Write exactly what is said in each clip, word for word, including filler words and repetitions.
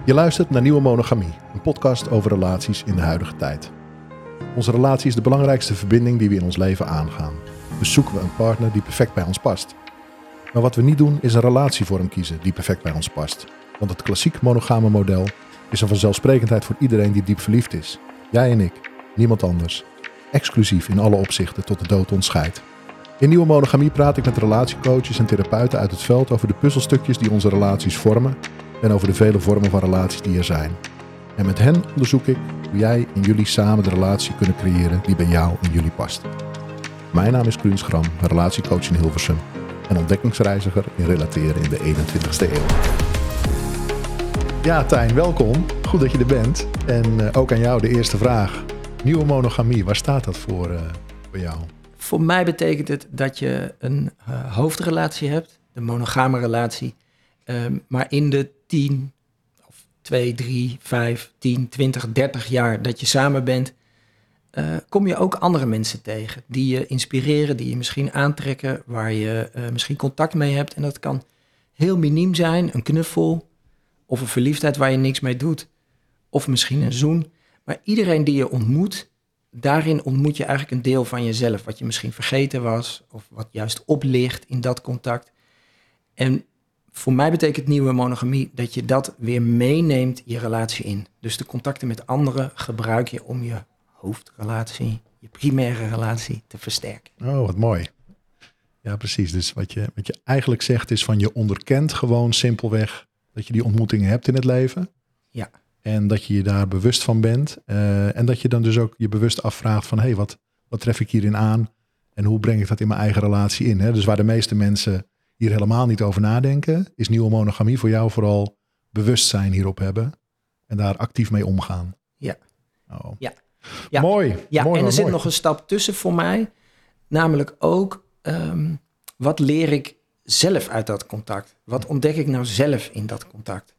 Je luistert naar Nieuwe Monogamie, een podcast over relaties in de huidige tijd. Onze relatie is de belangrijkste verbinding die we in ons leven aangaan. Dus zoeken we een partner die perfect bij ons past. Maar wat we niet doen is een relatievorm kiezen die perfect bij ons past. Want het klassiek monogame model is een vanzelfsprekendheid voor iedereen die diep verliefd is. Jij en ik, niemand anders. Exclusief in alle opzichten tot de dood ons scheidt. In Nieuwe Monogamie praat ik met relatiecoaches en therapeuten uit het veld over de puzzelstukjes die onze relaties vormen en over de vele vormen van relaties die er zijn. En met hen onderzoek ik hoe jij en jullie samen de relatie kunnen creëren die bij jou en jullie past. Mijn naam is Kluun Schram, relatiecoach in Hilversum en ontdekkingsreiziger in relateren in de eenentwintigste eeuw. Ja, Tijn, welkom. Goed dat je er bent. En uh, ook aan jou de eerste vraag. Nieuwe monogamie, waar staat dat voor uh, bij jou? Voor mij betekent het dat je een uh, hoofdrelatie hebt, de monogame relatie, um, maar in de tien of twee, drie, vijf, tien, twintig, dertig jaar dat je samen bent, uh, kom je ook andere mensen tegen die je inspireren, die je misschien aantrekken, waar je uh, misschien contact mee hebt. En dat kan heel miniem zijn, een knuffel of een verliefdheid waar je niks mee doet, of misschien een zoen. Maar iedereen die je ontmoet, daarin ontmoet je eigenlijk een deel van jezelf, wat je misschien vergeten was, of wat juist oplicht in dat contact. En voor mij betekent nieuwe monogamie dat je dat weer meeneemt je relatie in. Dus de contacten met anderen gebruik je om je hoofdrelatie, je primaire relatie te versterken. Oh, wat mooi. Ja, precies. Dus wat je, wat je eigenlijk zegt is van je onderkent gewoon simpelweg dat je die ontmoetingen hebt in het leven. Ja. En dat je je daar bewust van bent. Uh, en dat je dan dus ook je bewust afvraagt van hé, hey, wat, wat tref ik hierin aan? En hoe breng ik dat in mijn eigen relatie in? Hè? Dus waar de meeste mensen hier helemaal niet over nadenken, is nieuwe monogamie voor jou vooral bewustzijn hierop hebben. En daar actief mee omgaan. Ja. Oh. Ja. Ja. Mooi. Ja, mooi, en er mooi, zit mooi. nog een stap tussen voor mij. Namelijk ook, um, wat leer ik zelf uit dat contact? Wat ontdek ik nou zelf in dat contact?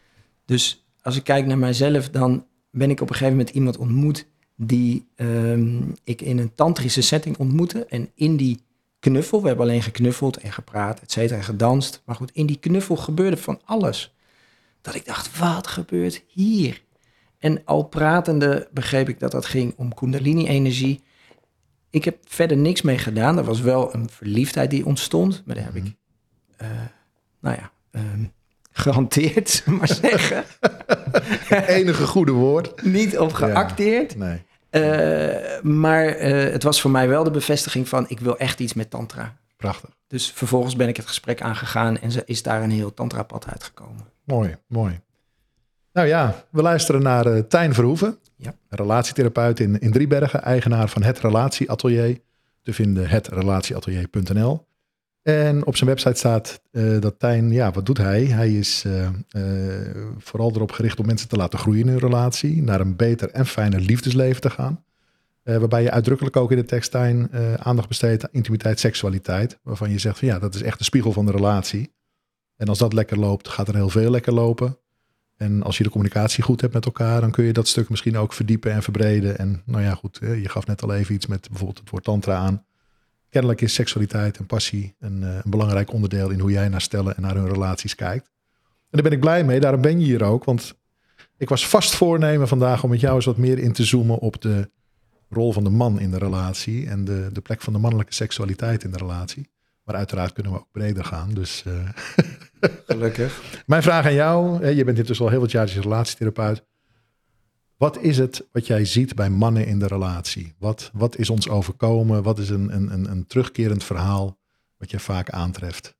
Dus als ik kijk naar mijzelf, dan ben ik op een gegeven moment iemand ontmoet die um, ik in een tantrische setting ontmoette. En in die knuffel, we hebben alleen geknuffeld en gepraat, et cetera, en gedanst. Maar goed, in die knuffel gebeurde van alles. Dat ik dacht, wat gebeurt hier? En al pratende begreep ik dat dat ging om kundalini-energie. Ik heb verder niks mee gedaan. Er was wel een verliefdheid die ontstond. Maar daar heb ik, uh, nou ja... Um, gehanteerd, zullen we maar zeggen. Het enige goede woord. Niet op geacteerd. Ja, nee. Uh, maar uh, het was voor mij wel de bevestiging van, ik wil echt iets met tantra. Prachtig. Dus vervolgens ben ik het gesprek aangegaan en is daar een heel tantrapad uitgekomen. Mooi, mooi. Nou ja, we luisteren naar uh, Tijn Verhoeven. Ja. Relatietherapeut in, in Driebergen, eigenaar van Het Relatieatelier. Te vinden het relatieatelier punt n l. En op zijn website staat uh, dat Tijn, ja, wat doet hij? Hij is uh, uh, vooral erop gericht om mensen te laten groeien in hun relatie, naar een beter en fijner liefdesleven te gaan. Uh, waarbij je uitdrukkelijk ook in de tekst, Tijn, uh, aandacht besteedt aan intimiteit, seksualiteit. Waarvan je zegt van ja, dat is echt de spiegel van de relatie. En als dat lekker loopt, gaat er heel veel lekker lopen. En als je de communicatie goed hebt met elkaar, dan kun je dat stuk misschien ook verdiepen en verbreden. En nou ja, goed, uh, je gaf net al even iets met bijvoorbeeld het woord tantra aan. Kennelijk is seksualiteit en passie een, uh, een belangrijk onderdeel in hoe jij naar stellen en naar hun relaties kijkt. En daar ben ik blij mee, daarom ben je hier ook. Want ik was vast voornemen vandaag om met jou eens wat meer in te zoomen op de rol van de man in de relatie. En de, de plek van de mannelijke seksualiteit in de relatie. Maar uiteraard kunnen we ook breder gaan. Dus, uh... Gelukkig. Mijn vraag aan jou, hè, je bent intussen al heel wat jaar relatietherapeut. Wat is het wat jij ziet bij mannen in de relatie? Wat, wat is ons overkomen? Wat is een, een, een terugkerend verhaal wat je vaak aantreft?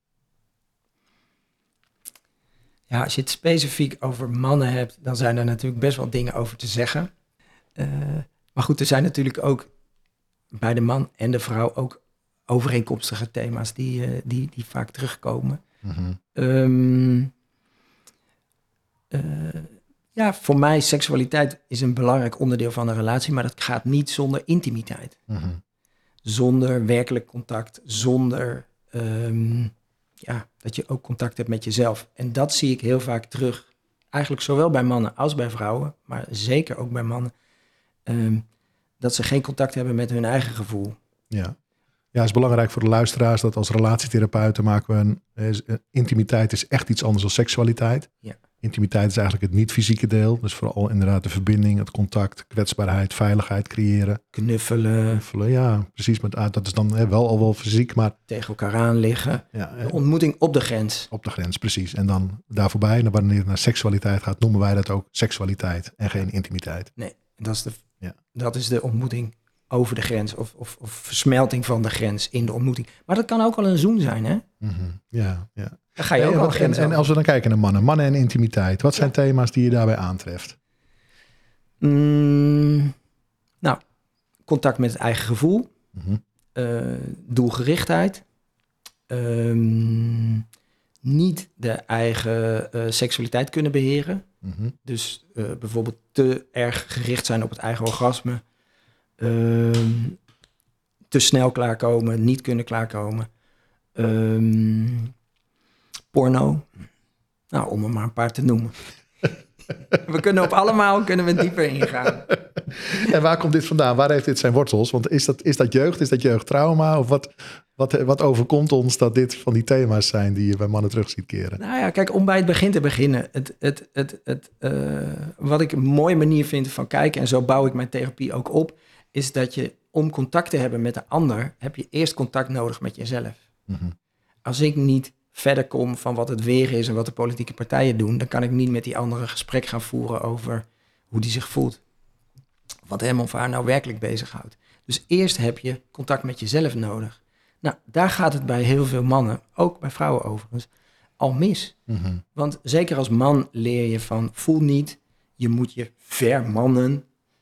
Ja, als je het specifiek over mannen hebt, dan zijn er natuurlijk best wel dingen over te zeggen. Uh, maar goed, er zijn natuurlijk ook bij de man en de vrouw ook overeenkomstige thema's die, uh, die, die vaak terugkomen. Mm-hmm. Um, uh, Ja, voor mij seksualiteit is een belangrijk onderdeel van een relatie, maar dat gaat niet zonder intimiteit. Mm-hmm. Zonder werkelijk contact, zonder um, ja, dat je ook contact hebt met jezelf. En dat zie ik heel vaak terug, eigenlijk zowel bij mannen als bij vrouwen, maar zeker ook bij mannen, um, dat ze geen contact hebben met hun eigen gevoel. Ja. Ja, het is belangrijk voor de luisteraars dat als relatietherapeuten maken we een, eh, intimiteit is echt iets anders dan seksualiteit. Ja. Intimiteit is eigenlijk het niet-fysieke deel. Dus vooral inderdaad de verbinding, het contact, kwetsbaarheid, veiligheid creëren. Knuffelen. Knuffelen, ja, precies. Met, ah, dat is dan hè, wel al wel fysiek, maar... Tegen elkaar aan liggen. Ja, de ontmoeting op de grens. Op de grens, precies. En dan daar voorbij, en wanneer het naar seksualiteit gaat, noemen wij dat ook seksualiteit en geen intimiteit. Nee, dat is de, ja. dat is de ontmoeting over de grens. Of, of, of versmelting van de grens in de ontmoeting. Maar dat kan ook al een zoen zijn, hè? Mm-hmm. Ja, ja. Dan ga je ook en, al en, en als we dan kijken naar mannen. Mannen en intimiteit. Wat zijn ja. thema's die je daarbij aantreft? Mm, nou, contact met het eigen gevoel. Mm-hmm. Uh, doelgerichtheid. Um, niet de eigen uh, seksualiteit kunnen beheren. Mm-hmm. Dus uh, bijvoorbeeld te erg gericht zijn op het eigen orgasme. Um, te snel klaarkomen, niet kunnen klaarkomen. Um, porno. Nou, om er maar een paar te noemen. We kunnen op allemaal kunnen we dieper ingaan. En waar komt dit vandaan? Waar heeft dit zijn wortels? Want is dat, is dat jeugd? Is dat jeugdtrauma? Of wat, wat, wat overkomt ons dat dit van die thema's zijn die je bij mannen terug ziet keren? Nou ja, kijk, om bij het begin te beginnen. Het, het, het, het, uh, wat ik een mooie manier vind van kijken, en zo bouw ik mijn therapie ook op, is dat je om contact te hebben met de ander, heb je eerst contact nodig met jezelf. Mm-hmm. Als ik niet verder kom van wat het weer is en wat de politieke partijen doen, dan kan ik niet met die andere een gesprek gaan voeren over hoe die zich voelt. Wat hem of haar nou werkelijk bezighoudt. Dus eerst heb je contact met jezelf nodig. Nou, daar gaat het bij heel veel mannen, ook bij vrouwen overigens, al mis. Mm-hmm. Want zeker als man leer je van voel niet, je moet je vermannen,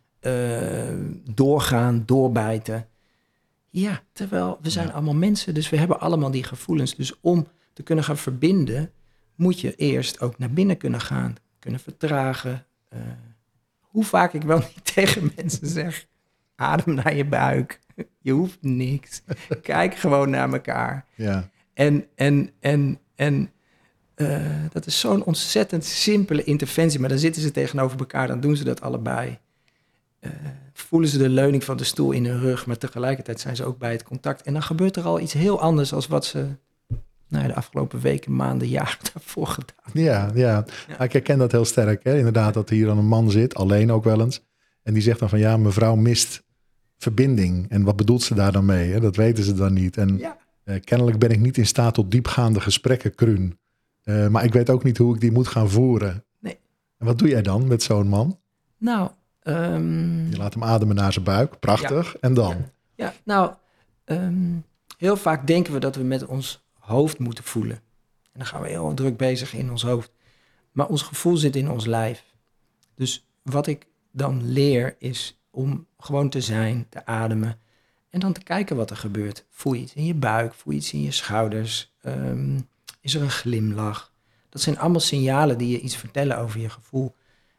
uh, doorgaan, doorbijten. Ja, terwijl we zijn ja. allemaal mensen, dus we hebben allemaal die gevoelens. Dus om te kunnen gaan verbinden, moet je eerst ook naar binnen kunnen gaan, kunnen vertragen. Uh, hoe vaak ik wel niet tegen mensen zeg, adem naar je buik, je hoeft niks. Kijk gewoon naar elkaar. Ja. En, en, en, en uh, dat is zo'n ontzettend simpele interventie, maar dan zitten ze tegenover elkaar, dan doen ze dat allebei. Uh, voelen ze de leuning van de stoel in hun rug, maar tegelijkertijd zijn ze ook bij het contact. En dan gebeurt er al iets heel anders als wat ze nou, de afgelopen weken, maanden, jaren daarvoor gedaan. Ja, ja. ja. Ik herken dat heel sterk. Hè? Inderdaad, dat hier dan een man zit, alleen ook wel eens. En die zegt dan van ja, mevrouw mist verbinding. En wat bedoelt ze daar dan mee? Hè? Dat weten ze dan niet. En ja. uh, kennelijk ben ik niet in staat tot diepgaande gesprekken, Kruun. Uh, maar ik weet ook niet hoe ik die moet gaan voeren. Nee. En wat doe jij dan met zo'n man? Nou, um... je laat hem ademen naar zijn buik. Prachtig. Ja. En dan? Ja, ja nou, um, heel vaak denken we dat we met ons hoofd moeten voelen. En dan gaan we heel druk bezig in ons hoofd. Maar ons gevoel zit in ons lijf. Dus wat ik dan leer is om gewoon te zijn, te ademen. En dan te kijken wat er gebeurt. Voel je iets in je buik, voel je iets in je schouders. Um, is er een glimlach? Dat zijn allemaal signalen die je iets vertellen over je gevoel.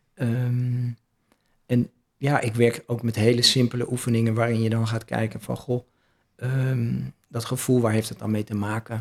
Um, en ja, ik werk ook met hele simpele oefeningen waarin je dan gaat kijken van, goh, um, dat gevoel, waar heeft het dan mee te maken?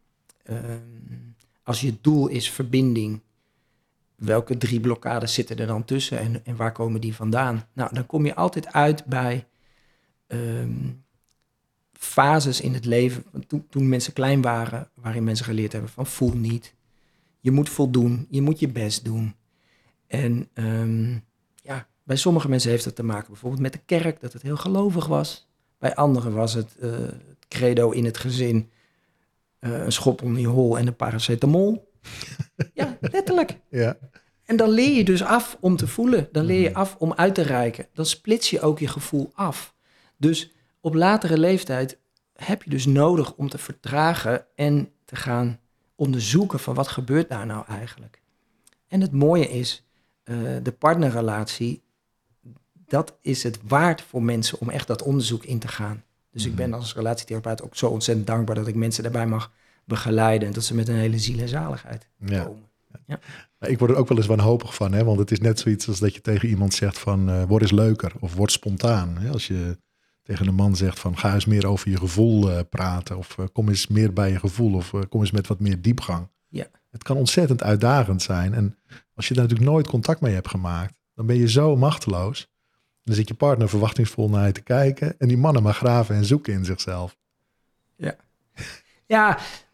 Um, als je doel is verbinding, welke drie blokkades zitten er dan tussen en, en waar komen die vandaan? Nou, dan kom je altijd uit bij um, fases in het leven, toen, toen mensen klein waren, waarin mensen geleerd hebben van voel niet. Je moet voldoen, je moet je best doen. En um, ja, bij sommige mensen heeft het te maken bijvoorbeeld met de kerk, dat het heel gelovig was. Bij anderen was het uh, het credo in het gezin, uh, een schop onder je hol en een paracetamol. Ja, letterlijk. Ja. En dan leer je dus af om te voelen. Dan leer je af om uit te reiken. Dan splits je ook je gevoel af. Dus op latere leeftijd heb je dus nodig om te vertragen en te gaan onderzoeken van wat gebeurt daar nou eigenlijk. En het mooie is, uh, de partnerrelatie, dat is het waard voor mensen om echt dat onderzoek in te gaan. Dus mm-hmm. ik ben als relatietherapeut ook zo ontzettend dankbaar dat ik mensen daarbij mag begeleiden en dat ze met een hele ziel en zaligheid ja. komen. Ja. Ik word er ook wel eens wanhopig van, hè? Want het is net zoiets als dat je tegen iemand zegt van uh, word eens leuker of word spontaan. Hè? Als je tegen een man zegt van ga eens meer over je gevoel uh, praten of uh, kom eens meer bij je gevoel of uh, kom eens met wat meer diepgang. Ja. Het kan ontzettend uitdagend zijn en als je daar natuurlijk nooit contact mee hebt gemaakt, dan ben je zo machteloos. Dan zit je partner verwachtingsvol naar je te kijken en die mannen maar graven en zoeken in zichzelf. Ja, ja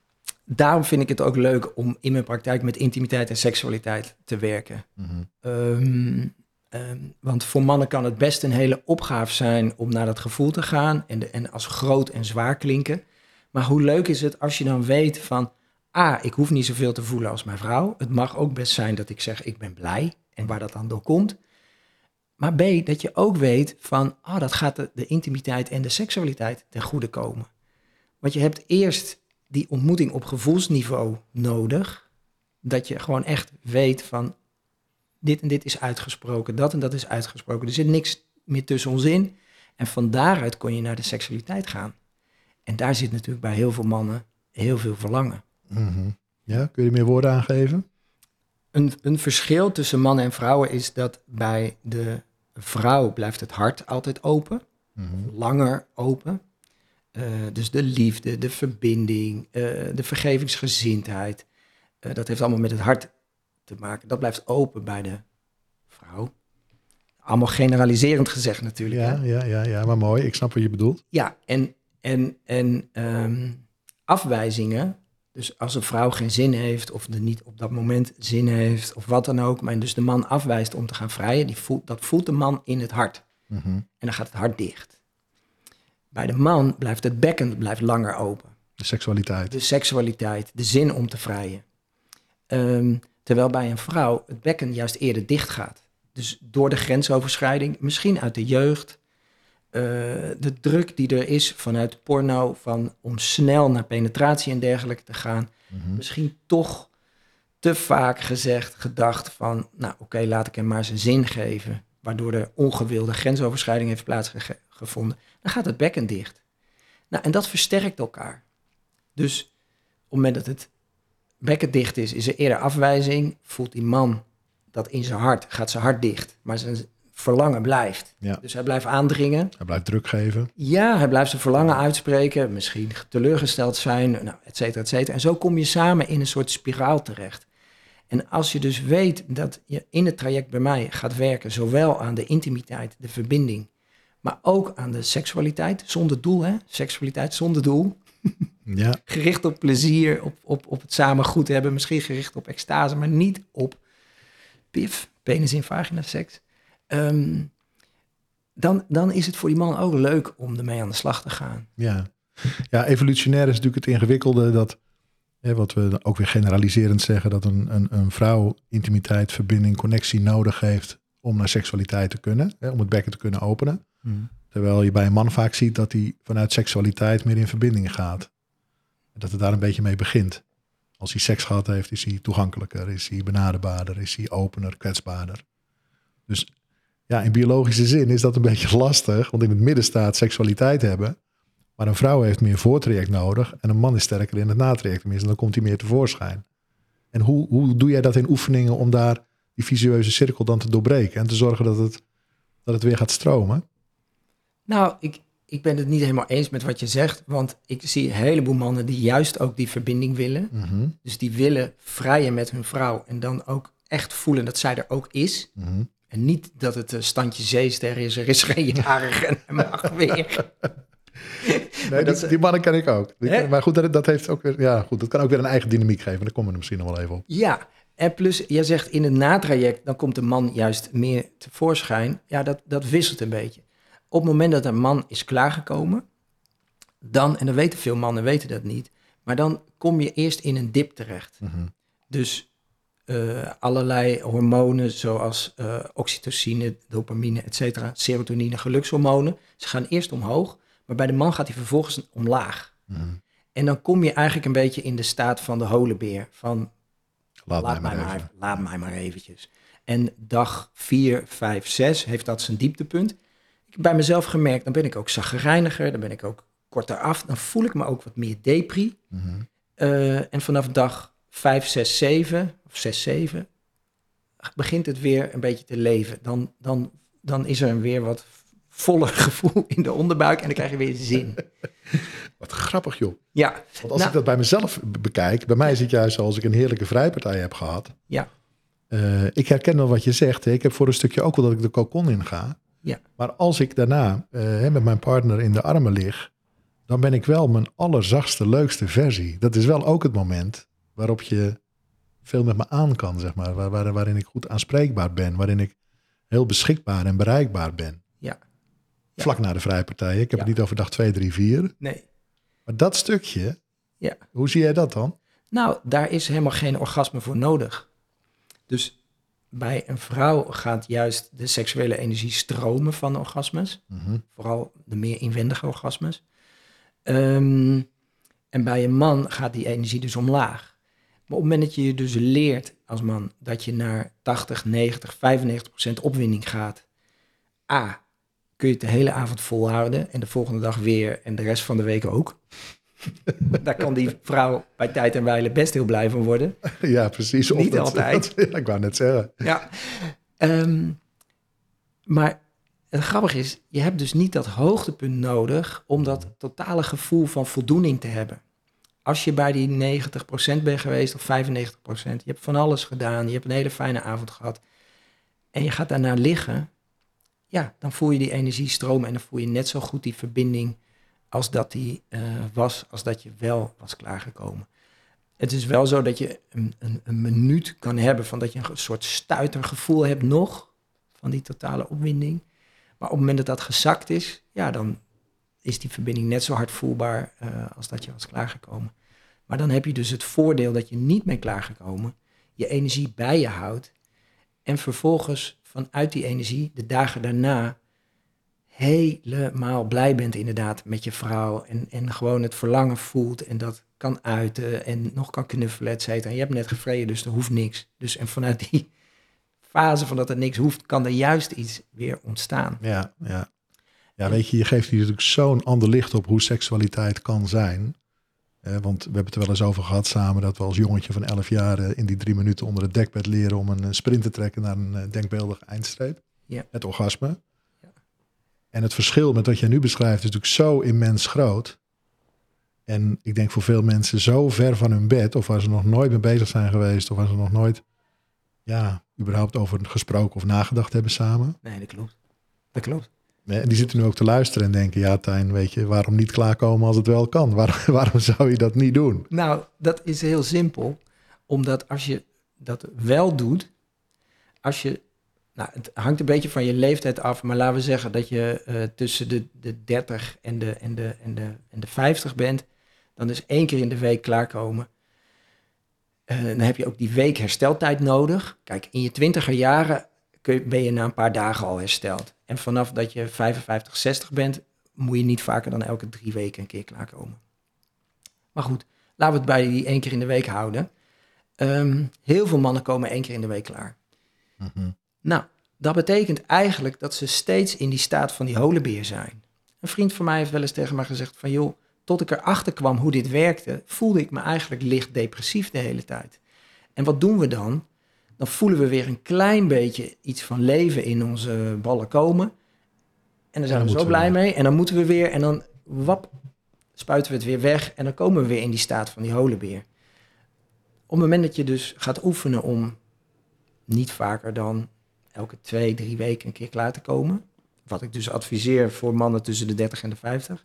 daarom vind ik het ook leuk om in mijn praktijk met intimiteit en seksualiteit te werken. Mm-hmm. Um, um, want voor mannen kan het best een hele opgave zijn om naar dat gevoel te gaan en, de, en als groot en zwaar klinken. Maar hoe leuk is het als je dan weet van, A, ik hoef niet zoveel te voelen als mijn vrouw. Het mag ook best zijn dat ik zeg, ik ben blij en waar dat dan door komt. Maar B, dat je ook weet van, oh, dat gaat de, de intimiteit en de seksualiteit ten goede komen. Want je hebt eerst die ontmoeting op gevoelsniveau nodig. Dat je gewoon echt weet van, dit en dit is uitgesproken, dat en dat is uitgesproken. Er zit niks meer tussen ons in. En van daaruit kon je naar de seksualiteit gaan. En daar zit natuurlijk bij heel veel mannen heel veel verlangen. Mm-hmm. Ja, kun je er meer woorden aan geven? Een, een verschil tussen mannen en vrouwen is dat bij de vrouw blijft het hart altijd open. Mm-hmm. Langer open. Uh, dus de liefde, de verbinding, uh, de vergevingsgezindheid. Uh, dat heeft allemaal met het hart te maken. Dat blijft open bij de vrouw. Allemaal generaliserend gezegd natuurlijk. Ja, hè? ja, ja, ja, maar mooi. Ik snap wat je bedoelt. Ja, en, en, en um, afwijzingen. Dus als een vrouw geen zin heeft of er niet op dat moment zin heeft of wat dan ook. Maar dus de man afwijst om te gaan vrijen. Die voelt, dat voelt de man in het hart. Mm-hmm. En dan gaat het hart dicht. Bij de man blijft het bekken blijft langer open. De seksualiteit. De seksualiteit, de zin om te vrijen. Um, terwijl bij een vrouw het bekken juist eerder dicht gaat. Dus door de grensoverschrijding, misschien uit de jeugd. Uh, de druk die er is vanuit porno, van om snel naar penetratie en dergelijke te gaan. Mm-hmm. Misschien toch te vaak gezegd, gedacht van, nou oké, okay, laat ik hem maar zijn zin geven. Waardoor er ongewilde grensoverschrijding heeft plaatsgevonden. Dan gaat het bekken dicht. Nou, en dat versterkt elkaar. Dus op het moment dat het bekken dicht is, is er eerder afwijzing. Voelt die man dat in zijn hart, gaat zijn hart dicht. Maar zijn verlangen blijft. Ja. Dus hij blijft aandringen. Hij blijft druk geven. Ja, hij blijft zijn verlangen uitspreken. Misschien teleurgesteld zijn, nou, et cetera, et cetera. En zo kom je samen in een soort spiraal terecht. En als je dus weet dat je in het traject bij mij gaat werken, zowel aan de intimiteit, de verbinding, maar ook aan de seksualiteit, zonder doel, hè? Seksualiteit zonder doel. Ja. Gericht op plezier, op, op, op het samen goed hebben, misschien gericht op extase, maar niet op pif, penis in vagina seks. Um, dan, dan is het voor die man ook leuk om ermee aan de slag te gaan. Ja, ja, evolutionair is natuurlijk het ingewikkelde dat, hè, wat we ook weer generaliserend zeggen, dat een, een, een vrouw intimiteit, verbinding, connectie nodig heeft om naar seksualiteit te kunnen, hè, om het bekken te kunnen openen. Hmm. Terwijl je bij een man vaak ziet dat hij vanuit seksualiteit meer in verbinding gaat. Dat het daar een beetje mee begint. Als hij seks gehad heeft, is hij toegankelijker, is hij benaderbaarder, is hij opener, kwetsbaarder. Dus ja, in biologische zin is dat een beetje lastig, want in het midden staat seksualiteit hebben. Maar een vrouw heeft meer voortraject nodig en een man is sterker in het natraject. Tenminste, dan komt hij meer tevoorschijn. En hoe, hoe doe jij dat in oefeningen om daar die visueuze cirkel dan te doorbreken en te zorgen dat het, dat het weer gaat stromen? Nou, ik, ik ben het niet helemaal eens met wat je zegt, want ik zie een heleboel mannen die juist ook die verbinding willen. Mm-hmm. Dus die willen vrijen met hun vrouw en dan ook echt voelen dat zij er ook is. Mm-hmm. En niet dat het een standje zeester is, er is geen jarig en hij mag weer. Nee, dat, die mannen ken ik ook. Die, maar goed, dat, dat heeft ook weer, ja, goed, dat kan ook weer een eigen dynamiek geven. Daar komen we er misschien nog wel even op. Ja, en plus, jij zegt in het natraject, dan komt de man juist meer tevoorschijn. Ja, dat, dat wisselt een beetje. Op het moment dat een man is klaargekomen, dan, en dan weten veel mannen weten dat niet, maar dan kom je eerst in een dip terecht. Mm-hmm. Dus uh, allerlei hormonen zoals uh, oxytocine, dopamine, et cetera, serotonine, gelukshormonen, ze gaan eerst omhoog, maar bij de man gaat hij vervolgens omlaag. Mm-hmm. En dan kom je eigenlijk een beetje in de staat van de holenbeer, van laat, laat, mij, mij maar maar, laat mij maar eventjes. En dag vier, vijf, zes heeft dat zijn dieptepunt. Ik heb bij mezelf gemerkt, dan ben ik ook chagrijniger, dan ben ik ook korter af, dan voel ik me ook wat meer depri. Mm-hmm. Uh, en vanaf dag vijf, zes, zeven, of zes, zeven, begint het weer een beetje te leven. Dan, dan, dan is er een weer wat voller gevoel in de onderbuik en dan krijg je weer zin. Wat grappig, joh. Ja. Want als nou, ik dat bij mezelf bekijk, bij mij is het juist zoals ik een heerlijke vrijpartij heb gehad. Ja. Uh, ik herken wel wat je zegt. Hè. Ik heb voor een stukje ook wel dat ik de cocon in ga. Ja. Maar als ik daarna uh, met mijn partner in de armen lig, dan ben ik wel mijn allerzachtste, leukste versie. Dat is wel ook het moment waarop je veel met me aan kan, zeg maar. Waar, waar, waarin ik goed aanspreekbaar ben. Waarin ik heel beschikbaar en bereikbaar ben. Ja. Ja. Vlak na de vrijpartijen. Ik heb Ja. het niet over dag twee, drie, vier. Nee. Maar dat stukje, Ja. hoe zie jij dat dan? Nou, daar is helemaal geen orgasme voor nodig. Dus bij een vrouw gaat juist de seksuele energie stromen van orgasmes. Mm-hmm. Vooral de meer inwendige orgasmes. Um, en bij een man gaat die energie dus omlaag. Maar op het moment dat je je dus leert als man dat je naar tachtig, negentig, vijfennegentig procent opwinding gaat. A, kun je het de hele avond volhouden en de volgende dag weer en de rest van de week ook. Daar kan die vrouw bij tijd en wijle best heel blij van worden. Ja, precies. Of Niet dat, altijd. Dat, ja, ik wou net zeggen. Ja. Um, maar het grappige is, je hebt dus niet dat hoogtepunt nodig om dat totale gevoel van voldoening te hebben. Als je bij die negentig procent bent geweest of vijfennegentig procent, je hebt van alles gedaan, je hebt een hele fijne avond gehad en je gaat daarna liggen, ja, dan voel je die energie stromen en dan voel je net zo goed die verbinding als dat die uh, was, als dat je wel was klaargekomen. Het is wel zo dat je een, een, een minuut kan hebben van dat je een soort stuitergevoel hebt nog, van die totale opwinding. Maar op het moment dat dat gezakt is, ja, dan is die verbinding net zo hard voelbaar uh, als dat je was klaargekomen. Maar dan heb je dus het voordeel dat je niet bent klaargekomen, je energie bij je houdt en vervolgens vanuit die energie de dagen daarna helemaal blij bent inderdaad met je vrouw en, en gewoon het verlangen voelt en dat kan uiten en nog kan knuffelen, et cetera. En je hebt net gevreden, dus er hoeft niks. Dus en vanuit die fase van dat er niks hoeft, kan er juist iets weer ontstaan. Ja, ja. Ja, weet je, je geeft hier natuurlijk zo'n ander licht op hoe seksualiteit kan zijn. Eh, want we hebben het er wel eens over gehad samen dat we als jongetje van elf jaar uh, in die drie minuten onder het dekbed leren om een uh, sprint te trekken naar een uh, denkbeeldige eindstreep. Ja. Het orgasme. Ja. En het verschil met wat jij nu beschrijft is natuurlijk zo immens groot. En ik denk voor veel mensen zo ver van hun bed, of waar ze nog nooit mee bezig zijn geweest, of waar ze nog nooit, ja, überhaupt over gesproken of nagedacht hebben samen. Nee, dat klopt. Dat klopt. En die zitten nu ook te luisteren en denken, ja Tijn, weet je, waarom niet klaarkomen als het wel kan? Waar, waarom zou je dat niet doen? Nou, dat is heel simpel. Omdat als je dat wel doet, als je, nou, het hangt een beetje van je leeftijd af, maar laten we zeggen dat je uh, tussen de, de dertig en de, en, de, en, de, en de vijftig bent, dan is één keer in de week klaarkomen. Uh, dan heb je ook die week hersteltijd nodig. Kijk, in je twintiger jaren kun je, ben je na een paar dagen al hersteld. En vanaf dat je vijfenvijftig, zestig bent, moet je niet vaker dan elke drie weken een keer klaarkomen. Maar goed, laten we het bij die één keer in de week houden. Um, heel veel mannen komen één keer in de week klaar. Mm-hmm. Nou, dat betekent eigenlijk dat ze steeds in die staat van die holenbeer zijn. Een vriend van mij heeft wel eens tegen mij gezegd van, joh, tot ik erachter kwam hoe dit werkte, voelde ik me eigenlijk licht depressief de hele tijd. En wat doen we dan? Dan voelen we weer een klein beetje iets van leven in onze ballen komen. En daar zijn en dan we zo blij we mee. En dan moeten we weer, en dan wap, spuiten we het weer weg. En dan komen we weer in die staat van die holenbeer. Op het moment dat je dus gaat oefenen om niet vaker dan elke twee, drie weken een keer klaar te komen. Wat ik dus adviseer voor mannen tussen de dertig en de vijftig.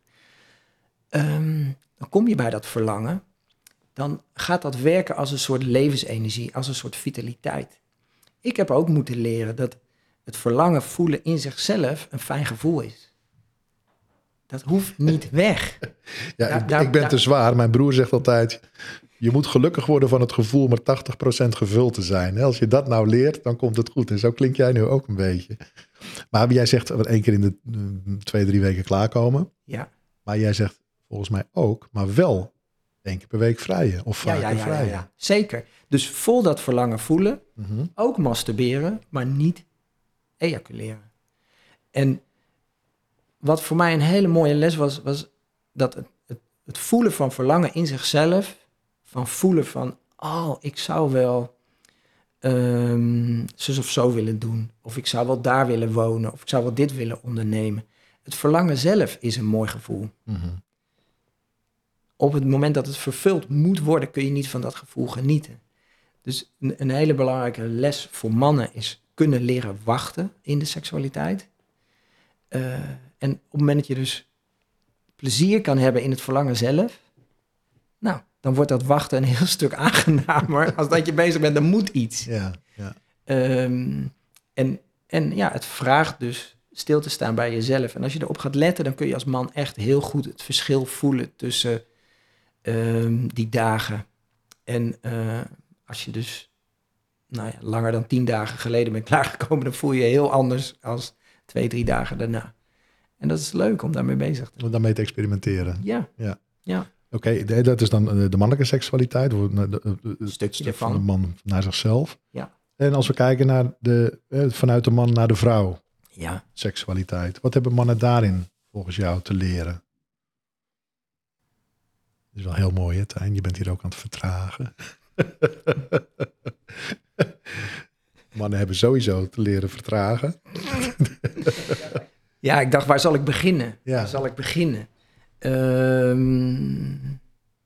Um, dan kom je bij dat verlangen. Dan gaat dat werken als een soort levensenergie, als een soort vitaliteit. Ik heb ook moeten leren dat het verlangen voelen in zichzelf een fijn gevoel is. Dat hoeft niet weg. Ja, daar, ik, daar, ik ben daar, te zwaar. Mijn broer zegt altijd, je moet gelukkig worden van het gevoel met tachtig procent gevuld te zijn. Als je dat nou leert, dan komt het goed. En zo klink jij nu ook een beetje. Maar jij zegt één keer in de uh, twee, drie weken klaarkomen. Ja. Maar jij zegt volgens mij ook, maar wel één keer per week vrijen of vaker ja, ja, ja, vrijen. Ja, ja. Zeker. Dus vol dat verlangen voelen, mm-hmm. ook masturberen, maar niet ejaculeren. En wat voor mij een hele mooie les was, was dat het, het, het voelen van verlangen in zichzelf, van voelen van, oh, ik zou wel um, zus of zo willen doen, of ik zou wel daar willen wonen, of ik zou wel dit willen ondernemen. Het verlangen zelf is een mooi gevoel. Mm-hmm. Op het moment dat het vervuld moet worden, kun je niet van dat gevoel genieten. Dus een, een hele belangrijke les voor mannen is kunnen leren wachten in de seksualiteit. Uh, en op het moment dat je dus plezier kan hebben in het verlangen zelf, nou, dan wordt dat wachten een heel stuk aangenamer als dat je bezig bent, er moet iets. Ja, ja. Um, en, en ja, het vraagt dus stil te staan bij jezelf. En als je erop gaat letten, dan kun je als man echt heel goed het verschil voelen tussen um, die dagen. En uh, als je dus nou ja, langer dan tien dagen geleden bent klaargekomen, dan voel je je heel anders als twee, drie dagen daarna. En dat is leuk om daarmee bezig te zijn. Om daarmee te experimenteren. Ja, ja. ja. Oké, okay, dat is dan de mannelijke seksualiteit. Een stukje stuk ervan. van de man naar zichzelf. Ja. En als we kijken naar de, vanuit de man naar de vrouw. Ja. Seksualiteit. Wat hebben mannen daarin volgens jou te leren? Dat is wel heel mooi, hè, Tijn? Je bent hier ook aan het vertragen. Mannen hebben sowieso te leren vertragen. Ja, ik dacht, waar zal ik beginnen? Ja. Waar zal ik beginnen? Um...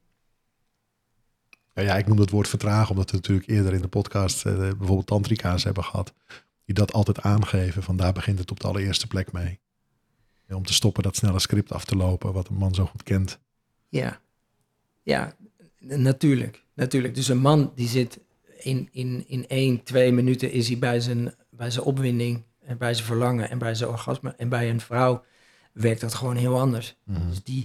Nou ja, ik noem het woord vertragen, omdat we natuurlijk eerder in de podcast uh, bijvoorbeeld tantrika's hebben gehad. Die dat altijd aangeven, van daar begint het op de allereerste plek mee. Ja, om te stoppen dat snelle script af te lopen, wat een man zo goed kent. Ja, ja, natuurlijk. natuurlijk. Dus een man die zit in, in, in één, twee minuten is hij bij zijn, bij zijn opwinding en bij zijn verlangen en bij zijn orgasme. En bij een vrouw werkt dat gewoon heel anders. Mm-hmm. Dus die,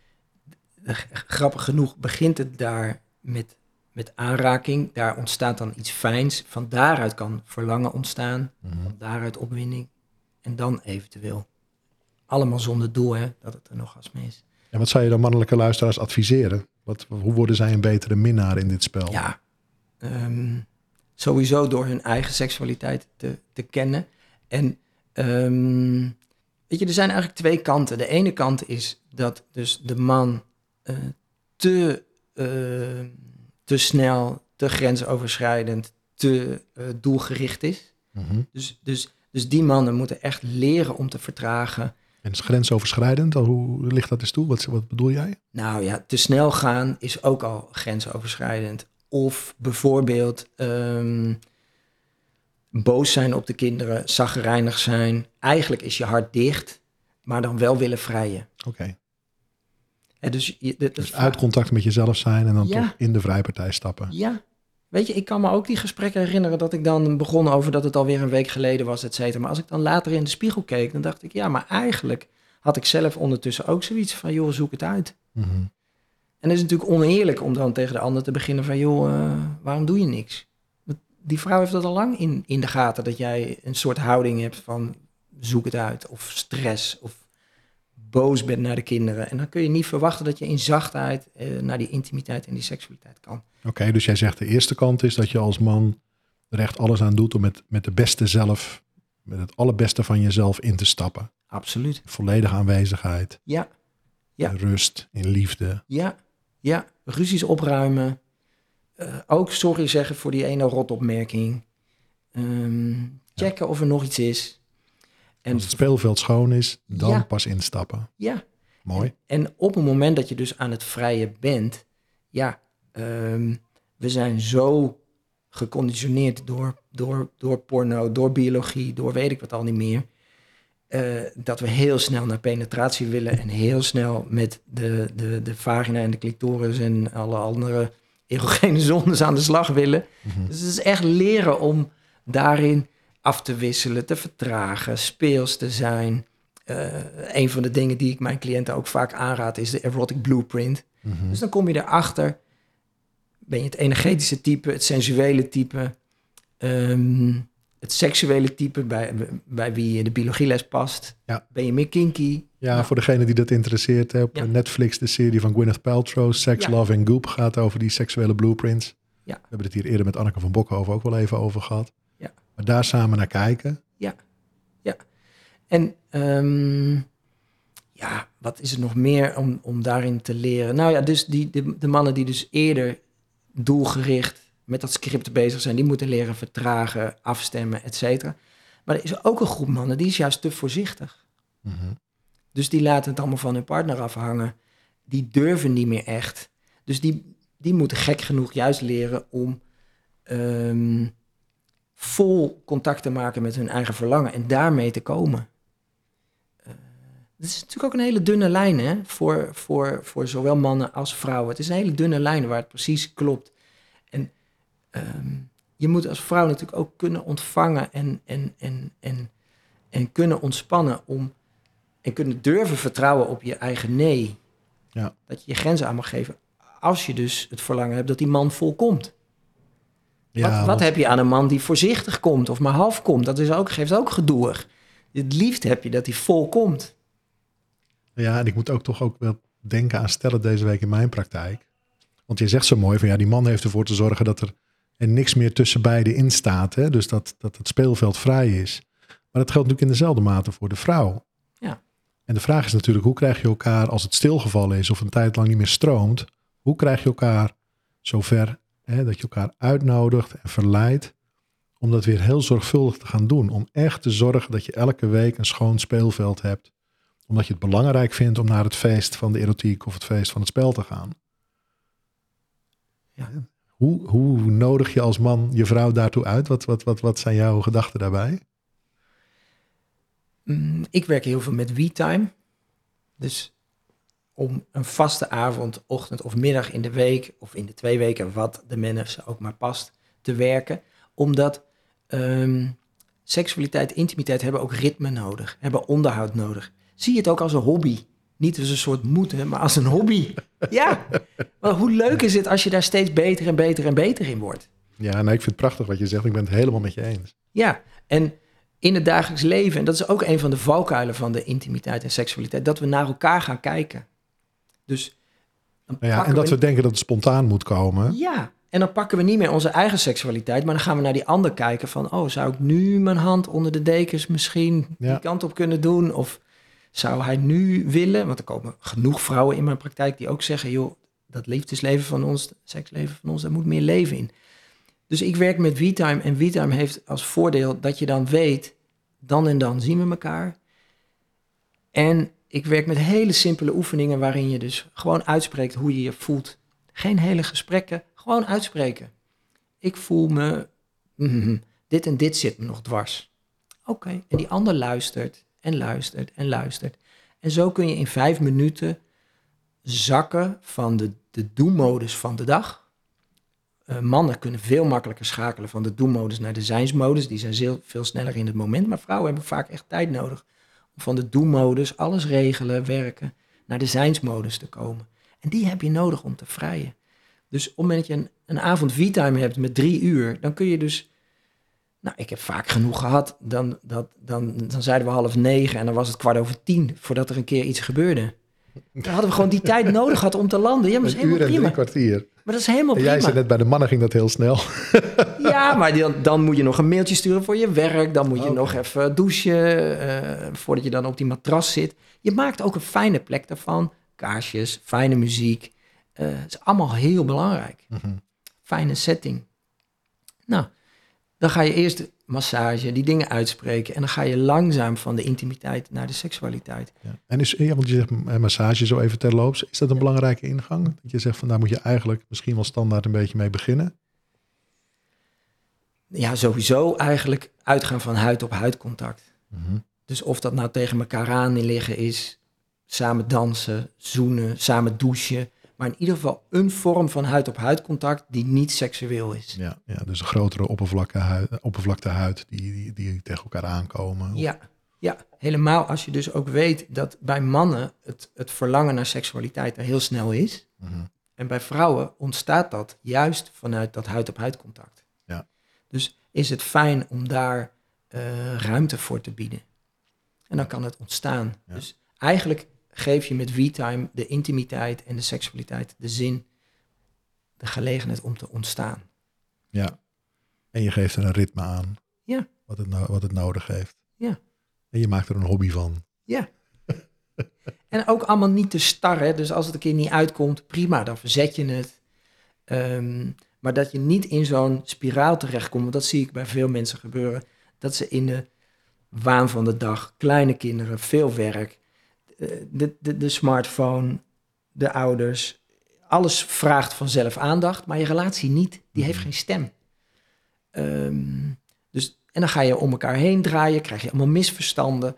grappig genoeg begint het daar met, met aanraking. Daar ontstaat dan iets fijns. Van daaruit kan verlangen ontstaan. Mm-hmm. Van daaruit opwinding. En dan eventueel. Allemaal zonder doel, hè, dat het een orgasme is. En wat zou je dan mannelijke luisteraars adviseren? Wat, hoe worden zij een betere minnaar in dit spel? Ja, um, sowieso door hun eigen seksualiteit te, te kennen. En um, weet je, er zijn eigenlijk twee kanten. De ene kant is dat dus de man uh, te, uh, te snel, te grensoverschrijdend, te uh, doelgericht is. Mm-hmm. Dus, dus, dus die mannen moeten echt leren om te vertragen. En is grensoverschrijdend? Hoe ligt dat eens toe? Wat, wat bedoel jij? Nou ja, te snel gaan is ook al grensoverschrijdend. Of bijvoorbeeld um, boos zijn op de kinderen, chagrijnig zijn. Eigenlijk is je hart dicht, maar dan wel willen vrijen. Oké. Okay. Dus, je, dit, dus uit contact met jezelf zijn en dan ja. toch in de vrijpartij stappen. Ja. Weet je, ik kan me ook die gesprekken herinneren dat ik dan begon over dat het alweer een week geleden was, et cetera. Maar als ik dan later in de spiegel keek, dan dacht ik, ja, maar eigenlijk had ik zelf ondertussen ook zoiets van, joh, zoek het uit. Mm-hmm. En het is natuurlijk oneerlijk om dan tegen de ander te beginnen van, joh, uh, waarom doe je niks? Die vrouw heeft dat al lang in, in de gaten, dat jij een soort houding hebt van, zoek het uit, of stress, of boos bent naar de kinderen. En dan kun je niet verwachten dat je in zachtheid uh, naar die intimiteit en die seksualiteit kan. Oké, okay, dus jij zegt de eerste kant is dat je als man er echt alles aan doet om met, met de beste zelf, met het allerbeste van jezelf in te stappen. Absoluut. Volledige aanwezigheid. Ja. ja. In rust, in liefde. Ja, ja. Ruzies opruimen. Uh, ook sorry zeggen voor die ene rotopmerking. Um, checken ja. of er nog iets is. En als het speelveld schoon is, dan ja. pas instappen. Ja. Mooi. En, en op het moment dat je dus aan het vrijen bent, ja, um, we zijn zo geconditioneerd door, door, door porno, door biologie, door weet ik wat al niet meer, uh, dat we heel snel naar penetratie willen en heel snel met de, de, de vagina en de clitoris en alle andere erogene zones aan de slag willen. Mm-hmm. Dus het is echt leren om daarin af te wisselen, te vertragen, speels te zijn. Uh, een van de dingen die ik mijn cliënten ook vaak aanraad is de erotic blueprint. Mm-hmm. Dus dan kom je erachter, ben je het energetische type, het sensuele type, um, het seksuele type bij, bij wie de biologieles past. Ja. Ben je meer kinky? Ja, nou. Voor degene die dat interesseert, hè, op ja. Netflix de serie van Gwyneth Paltrow, Sex, ja. Love and Goop, gaat over die seksuele blueprints. Ja. We hebben het hier eerder met Anneke van Bokhoven ook wel even over gehad. Ja. Maar daar samen naar kijken. Ja, ja. En um, ja, wat is er nog meer om, om daarin te leren? Nou ja, dus die, de, de mannen die dus eerder doelgericht met dat script bezig zijn, die moeten leren vertragen, afstemmen, et cetera. Maar er is ook een groep mannen, die is juist te voorzichtig. Mm-hmm. Dus die laten het allemaal van hun partner afhangen. Die durven niet meer echt. Dus die, die moeten gek genoeg juist leren om um, vol contact te maken met hun eigen verlangen en daarmee te komen. Uh, Het is natuurlijk ook een hele dunne lijn, hè, voor, voor, voor zowel mannen als vrouwen. Het is een hele dunne lijn waar het precies klopt. En um, je moet als vrouw natuurlijk ook kunnen ontvangen en, en, en, en, en kunnen ontspannen om en kunnen durven vertrouwen op je eigen nee. Ja. Dat je je grenzen aan mag geven. Als je dus het verlangen hebt dat die man volkomt. Ja, wat wat want... heb je aan een man die voorzichtig komt of maar half komt? Dat is ook, geeft ook gedoe. Het liefst heb je dat hij volkomt. Ja, en ik moet ook toch ook wel denken aan stellen deze week in mijn praktijk. Want je zegt zo mooi van ja, die man heeft ervoor te zorgen dat er, er niks meer tussen beiden in staat. Hè? Dus dat, dat het speelveld vrij is. Maar dat geldt natuurlijk in dezelfde mate voor de vrouw. Ja. En de vraag is natuurlijk, hoe krijg je elkaar als het stilgevallen is of een tijd lang niet meer stroomt, hoe krijg je elkaar zover hè, dat je elkaar uitnodigt en verleidt om dat weer heel zorgvuldig te gaan doen. Om echt te zorgen dat je elke week een schoon speelveld hebt. Omdat je het belangrijk vindt om naar het feest van de erotiek of het feest van het spel te gaan. Ja. Hoe, hoe nodig je als man je vrouw daartoe uit? Wat, wat, wat, wat zijn jouw gedachten daarbij? Mm, ik werk heel veel met we-time. Dus om een vaste avond, ochtend of middag in de week, of in de twee weken, wat de mensen ook maar past, te werken. Omdat um, seksualiteit, intimiteit hebben ook ritme nodig, hebben onderhoud nodig. Zie je het ook als een hobby. Niet als een soort moeten, maar als een hobby. Ja, maar hoe leuk is het als je daar steeds beter en beter en beter in wordt? Ja, nee, ik vind het prachtig wat je zegt. Ik ben het helemaal met je eens. Ja, en in het dagelijks leven, en dat is ook een van de valkuilen van de intimiteit en seksualiteit, dat we naar elkaar gaan kijken. Dus dan Nou ja, en dat we, we denken dat het spontaan moet komen. Ja, en dan pakken we niet meer onze eigen seksualiteit, maar dan gaan we naar die ander kijken van, oh, zou ik nu mijn hand onder de dekens misschien Ja. die kant op kunnen doen? Of zou hij nu willen, want er komen genoeg vrouwen in mijn praktijk die ook zeggen, joh, dat liefdesleven van ons, het seksleven van ons, daar moet meer leven in. Dus ik werk met we-time en we-time heeft als voordeel dat je dan weet, dan en dan zien we elkaar. En ik werk met hele simpele oefeningen waarin je dus gewoon uitspreekt hoe je je voelt. Geen hele gesprekken, gewoon uitspreken. Ik voel me, mm, dit en dit zit me nog dwars. Oké, okay. En die ander luistert en luistert en luistert. En zo kun je in vijf minuten zakken van de, de do-modus van de dag. Uh, mannen kunnen veel makkelijker schakelen van de do-modus naar de zijnsmodus. Die zijn veel, veel sneller in het moment. Maar vrouwen hebben vaak echt tijd nodig om van de do-modus, alles regelen, werken, naar de zijnsmodus te komen. En die heb je nodig om te vrijen. Dus op het moment dat je een, een avond we-time hebt met drie uur, dan kun je dus... Nou, ik heb vaak genoeg gehad. Dan, dat, dan, dan zeiden we half negen en dan was het kwart over tien voordat er een keer iets gebeurde. Dan hadden we gewoon die tijd nodig gehad om te landen. Ja, maar dat is een helemaal uur en prima. drie kwartier. Maar dat is helemaal en prima. jij zei net, bij de mannen ging dat heel snel. Ja, maar dan, dan moet je nog een mailtje sturen voor je werk. Dan moet je okay. nog even douchen uh, voordat je dan op die matras zit. Je maakt ook een fijne plek daarvan. Kaarsjes, fijne muziek. Uh, het is allemaal heel belangrijk. Mm-hmm. Fijne setting. Nou, dan ga je eerst massage, die dingen uitspreken. En dan ga je langzaam van de intimiteit naar de seksualiteit. Ja. En is, ja, want je zegt massage zo even terloops. Is dat een belangrijke ingang? Dat je zegt van daar moet je eigenlijk misschien wel standaard een beetje mee beginnen? Ja, sowieso eigenlijk uitgaan van huid op huid contact. Mm-hmm. Dus of dat nou tegen elkaar aan liggen is, samen dansen, zoenen, samen douchen. Maar in ieder geval een vorm van huid op huid contact die niet seksueel is. Ja, ja, dus een grotere oppervlakte huid, oppervlakte huid die, die, die tegen elkaar aankomen. Ja, ja, helemaal als je dus ook weet dat bij mannen het, het verlangen naar seksualiteit er heel snel is. Mm-hmm. En bij vrouwen ontstaat dat juist vanuit dat huid op huid contact. Ja. Dus is het fijn om daar uh, ruimte voor te bieden. En dan kan het ontstaan. Ja. Dus eigenlijk geef je met we-time de intimiteit en de seksualiteit de zin, de gelegenheid om te ontstaan. Ja, en je geeft er een ritme aan. Ja. Wat het, no- wat het nodig heeft. Ja. En je maakt er een hobby van. Ja. En ook allemaal niet te starren. Dus als het een keer niet uitkomt, prima, dan verzet je het. Um, maar dat je niet in zo'n spiraal terechtkomt, want dat zie ik bij veel mensen gebeuren, dat ze in de waan van de dag, kleine kinderen, veel werk, de, de, de smartphone, de ouders, alles vraagt vanzelf aandacht, maar je relatie niet, die heeft geen stem. Um, dus, en dan ga je om elkaar heen draaien, krijg je allemaal misverstanden.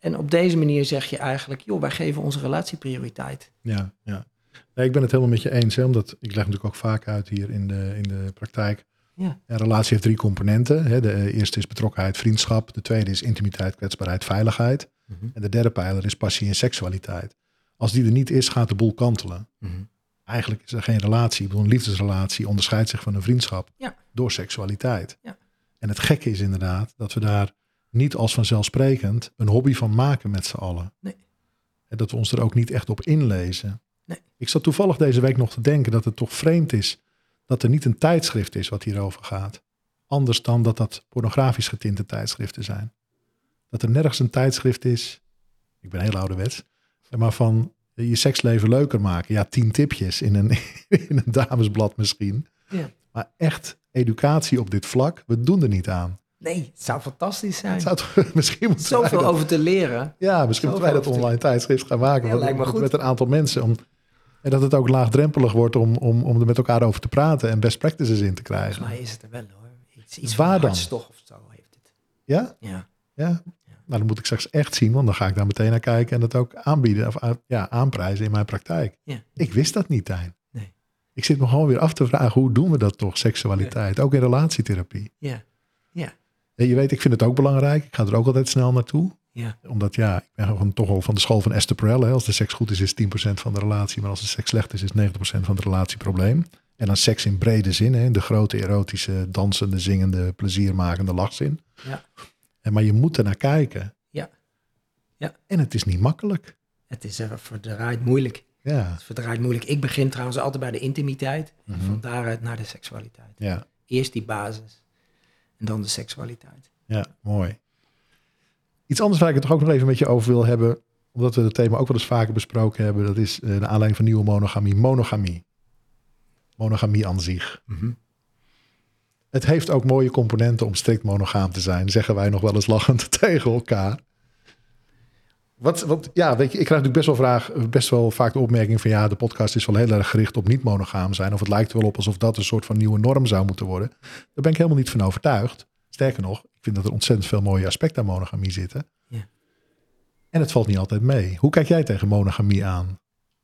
En op deze manier zeg je eigenlijk, joh, wij geven onze relatie prioriteit. Ja, ja. Nee, ik ben het helemaal met je eens. Hè, omdat ik leg natuurlijk ook vaak uit hier in de, in de praktijk. Ja. Een relatie heeft drie componenten. Hè. De eerste is betrokkenheid, vriendschap. De tweede is intimiteit, kwetsbaarheid, veiligheid. Mm-hmm. En de derde pijler is passie en seksualiteit. Als die er niet is, gaat de boel kantelen. Mm-hmm. Eigenlijk is er geen relatie. Ik bedoel, een liefdesrelatie onderscheidt zich van een vriendschap Ja. door seksualiteit. Ja. En het gekke is inderdaad dat we daar niet als vanzelfsprekend een hobby van maken met z'n allen. Nee. En dat we ons er ook niet echt op inlezen. Nee. Ik zat toevallig deze week nog te denken dat het toch vreemd is dat er niet een tijdschrift is wat hierover gaat. Anders dan dat dat pornografisch getinte tijdschriften zijn. Dat er nergens een tijdschrift is, ik ben heel ouderwets, maar van je seksleven leuker maken. Ja, tien tipjes in een, in een damesblad misschien. Ja. Maar echt educatie op dit vlak, we doen er niet aan. Nee, het zou fantastisch zijn. Het zou toch, misschien moeten wij Zoveel dat, over te leren. ja, misschien moeten wij dat online tijdschrift gaan maken. Ja, met, lijkt me goed. met een aantal mensen. Om, en dat het ook laagdrempelig wordt om, om, om er met elkaar over te praten en best practices in te krijgen. Volgens mij is het er wel hoor. Iets, iets Waar van dan? hartstocht of zo heeft het. Ja? Ja. Ja? Nou, dan moet ik straks echt zien, want dan ga ik daar meteen naar kijken en dat ook aanbieden of aan- ja, aanprijzen in mijn praktijk. Ja. Ik wist dat niet, Tijn. Nee. Ik zit me gewoon weer af te vragen, hoe doen we dat toch, seksualiteit? Ook in relatietherapie. Ja. Ja. En je weet, ik vind het ook belangrijk. Ik ga er ook altijd snel naartoe. Ja. Omdat ja, ik ben gewoon toch wel van de school van Esther Perel. Hè. Als de seks goed is, is tien procent van de relatie. Maar als de seks slecht is, is negentig procent van het relatieprobleem. En dan seks in brede zin. Hè. De grote erotische, dansende, zingende, pleziermakende lachzin. Ja. En, maar je moet er naar kijken. Ja. Ja. En het is niet makkelijk. Het is even verdraaid moeilijk. Ja. Het is verdraaid moeilijk. Ik begin trouwens altijd bij de intimiteit. En Mhm. van daaruit naar de seksualiteit. Ja. Eerst die basis. En dan de seksualiteit. Ja, mooi. Iets anders waar ik het toch ook nog even met je over wil hebben, omdat we het thema ook wel eens vaker besproken hebben, dat is uh, de aanleiding van nieuwe monogamie. Monogamie. Monogamie aan zich. Mm-hmm. Het heeft ook mooie componenten om strikt monogaam te zijn, zeggen wij nog wel eens lachend tegen elkaar. Wat, wat, ja, weet je, ik krijg natuurlijk best wel, vraag, best wel vaak de opmerking van ja, de podcast is wel heel erg gericht op niet monogaam zijn. Of het lijkt er wel op alsof dat een soort van nieuwe norm zou moeten worden. Daar ben ik helemaal niet van overtuigd. Sterker nog, ik vind dat er ontzettend veel mooie aspecten aan monogamie zitten. Ja. En het valt niet altijd mee. Hoe kijk jij tegen monogamie aan?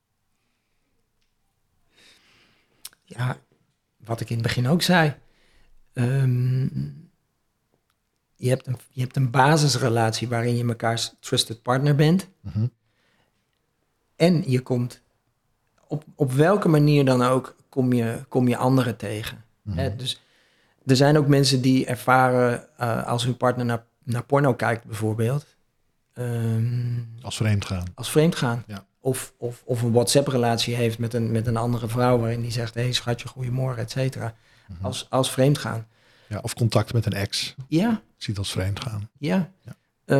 Ja, wat ik in het begin ook zei. Um, je, hebt een, je hebt een basisrelatie waarin je mekaars trusted partner bent. Mm-hmm. En je komt, op, op welke manier dan ook, kom je, kom je anderen tegen. Mm-hmm. Hè? Dus er zijn ook mensen die ervaren uh, als hun partner naar, naar porno kijkt bijvoorbeeld. Um, als vreemd gaan. Als vreemd gaan. Ja. Of, of, of een WhatsApp-relatie heeft met een, met een andere vrouw waarin die zegt, hé hey, schatje, goedemorgen, et cetera. Mm-hmm. Als, als vreemd gaan. Ja, of contact met een ex. Ja. Ziet als vreemd gaan. Ja. ja.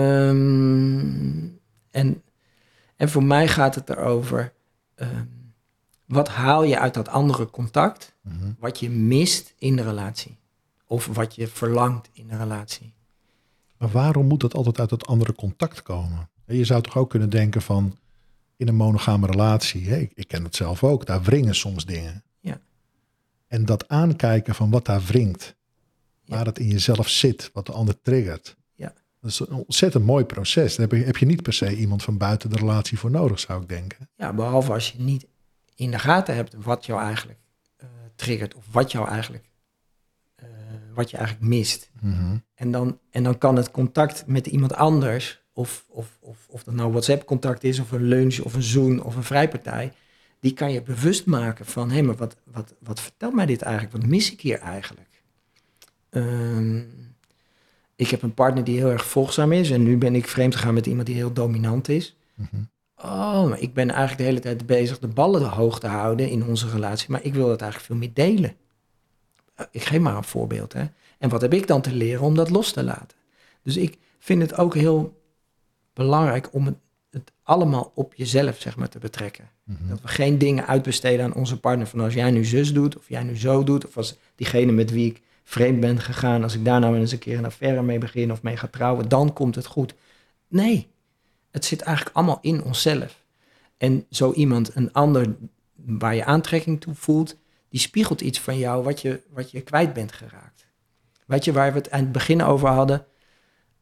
Um, en, en voor mij gaat het erover, um, wat haal je uit dat andere contact, Mm-hmm. wat je mist in de relatie? Of wat je verlangt in de relatie? Maar waarom moet dat altijd uit dat andere contact komen? Je zou toch ook kunnen denken van, in een monogame relatie, hè, ik, ik ken het zelf ook, daar wringen soms dingen. Ja. En dat aankijken van wat daar wringt, ja. waar het in jezelf zit, wat de ander triggert. Ja. Dat is een ontzettend mooi proces. Daar heb je, heb je niet per se iemand van buiten de relatie voor nodig, zou ik denken. Ja, behalve als je niet in de gaten hebt wat jou eigenlijk uh, triggert of wat jou eigenlijk, uh, wat je eigenlijk mist. Mm-hmm. En dan, en dan kan het contact met iemand anders, of, of, of, of dat nou WhatsApp-contact is, of een lunch, of een Zoom, of een vrijpartij, die kan je bewust maken van, hé, hey, maar wat, wat, wat vertelt mij dit eigenlijk? Wat mis ik hier eigenlijk? Um, ik heb een partner die heel erg volgzaam is, en nu ben ik vreemd gegaan met iemand die heel dominant is. Mm-hmm. Oh, maar ik ben eigenlijk de hele tijd bezig de ballen hoog te houden in onze relatie, maar ik wil dat eigenlijk veel meer delen. Ik geef maar een voorbeeld, hè. En wat heb ik dan te leren om dat los te laten? Dus ik vind het ook heel belangrijk om het, het allemaal op jezelf, zeg maar, te betrekken. Mm-hmm. Dat we geen dingen uitbesteden aan onze partner van als jij nu zus doet, of jij nu zo doet, of als diegene met wie ik vreemd ben gegaan, als ik daar nou eens een keer een affaire mee begin of mee ga trouwen, dan komt het goed. Nee, het zit eigenlijk allemaal in onszelf. En zo iemand, een ander waar je aantrekking toe voelt, die spiegelt iets van jou wat je, wat je kwijt bent geraakt. Weet je, waar we het aan het begin over hadden.